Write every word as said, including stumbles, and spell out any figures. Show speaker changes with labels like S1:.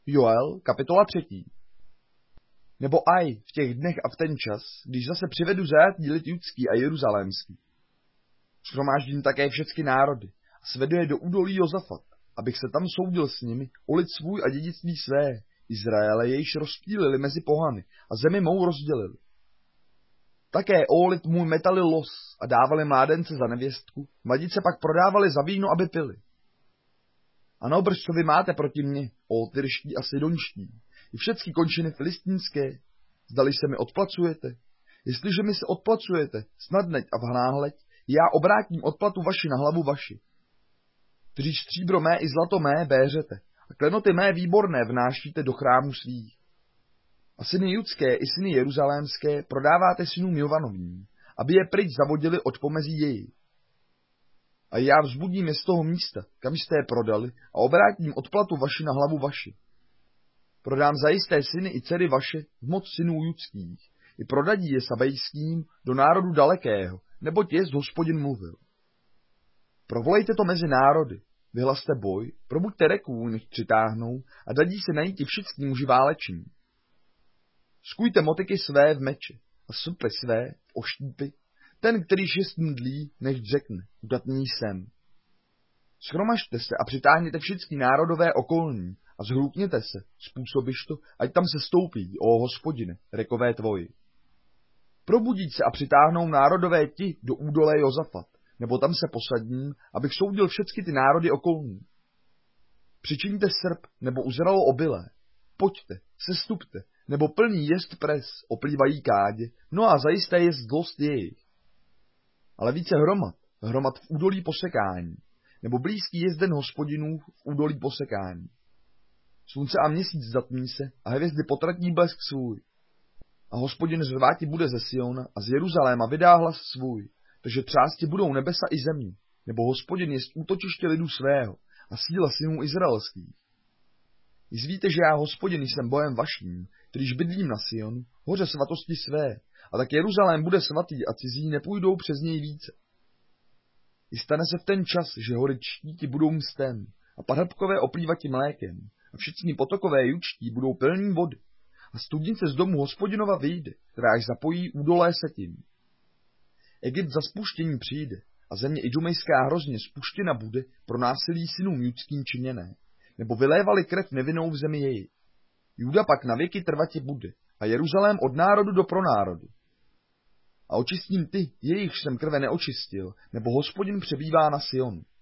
S1: Joel, kapitola třetí. Nebo aj v těch dnech a v ten čas, když zase přivedu zajatý lid judský a jeruzalémský. Shromáždím také všechny národy a svedu je do údolí Jozafat, abych se tam soudil s nimi o lid svůj a dědictví své, Izraele, jejíž rozptýlili mezi pohany a zemi mou rozdělili. Také o lid můj metali los a dávali mládence za nevěstku, mladice pak prodávali za víno, aby pili. Ano, brž co vy máte proti mně, ó tyrští a sidonští, i všechny končiny filistínské, zdali se mi odplacujete? Jestliže mi se odplacujete, snadneď a vhnáhleď, já obrátím odplatu vaši na hlavu vaši. Kteří stříbro mé i zlato mé béřete a klenoty mé výborné vnášíte do chrámu svých. A syny judské i syny jeruzalémské prodáváte synům Jovanovým, aby je pryč zavodili od pomezí její. A já vzbudím je z toho místa, kam jste je prodali, a obrátím odplatu vaši na hlavu vaši. Prodám zajisté syny i dcery vaše v moc synů judských, i prodadí je sabejským do národu dalekého, neboť jest Hospodin mluvil. Provolejte to mezi národy, vyhlaste boj, probuďte reků, nech přitáhnou, a dadí se najít všichni muži váleční. Skujte motyky své v meče a suply své v oštípy, ten, který šestmdlí, nech řekne, udatný jsem. Schromažte se a přitáhněte všichni národové okolní a zhrupněte se, způsobiš to, ať tam se stoupí, ó Hospodine, rekové tvoji. Probudíte se a přitáhnou národové ti do údole Jozafat, nebo tam se posadím, abych soudil všechny ty národy okolní. Přičiňte srp, nebo uzralo obilé, pojďte, sestupte, nebo plný jest pres, oplývají kádě, no a zajisté jest dlost jejich. Ale více hromad, hromad v údolí posekání, nebo blízký jest den Hospodinův v údolí posekání. Slunce a měsíc zatmí se a hvězdy potratí blesk svůj. A Hospodin řváti bude ze Siona a z Jeruzaléma vydá hlas svůj, takže třásti budou nebesa i země, nebo Hospodin jest útočiště lidu svého a síla synů izraelských. Jizvíte, že já, Hospodin, jsem Bohem vaším, kterýž bydlím na Sionu, hoře svatosti své, a tak Jeruzalém bude svatý a cizí nepůjdou přes něj více. I stane se v ten čas, že hory čtíti budou mstem a parhbkové oplývati mlékem a všichni potokové jučtí budou plní vody a studnice z domu Hospodinova vyjde, která až zapojí údolé Setim. Egypt za spuštění přijde a země idumejská hrozně spuštěna bude pro násilí synům judským činěné, nebo vylévali krev nevinnou v zemi její. Juda pak na věky trvatě bude a Jeruzalém od národu do pronárodu. A očistím ty, jejichž jsem krve neočistil, nebo Hospodin přebývá na Sionu.